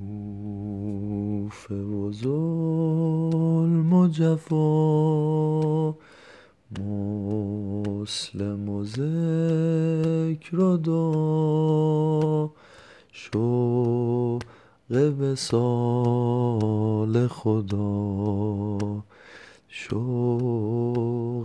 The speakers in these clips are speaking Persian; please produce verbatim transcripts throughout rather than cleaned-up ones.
کوفه و ظلم و جفا، مسلم و ذکر و دعا، شوق وصال خدا، شوق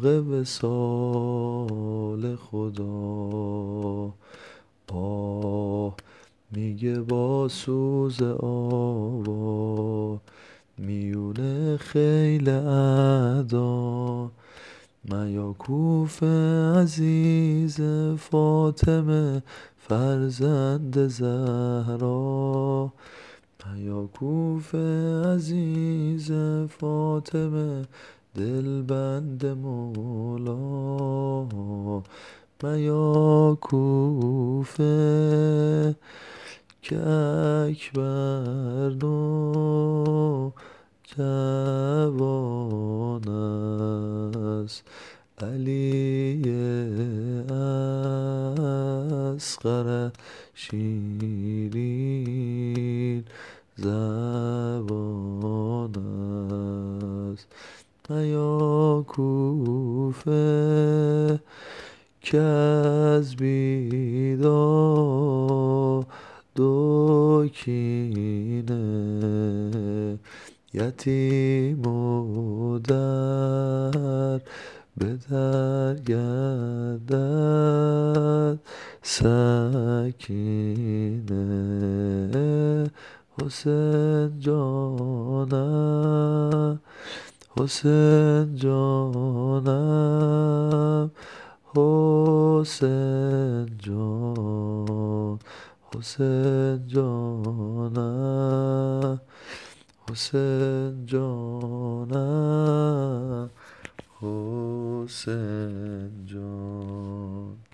وصال خدا. آه میگه با سوز آوا میونه خیل اعدا، میا کوفه عزیز فاطمه فرزند زهرا، میا کوفه عزیز فاطمه دلبند مولا، میا کوفه که اکبر نوجوان است، علی اصغر شیرین زبان است، میا کوفه که از بیداد و کینه یتیم و در به در گردد سکینه. حسین جانم، حسین جانم، حسین جان، حسین جانم، حسین جانم، حسین جان.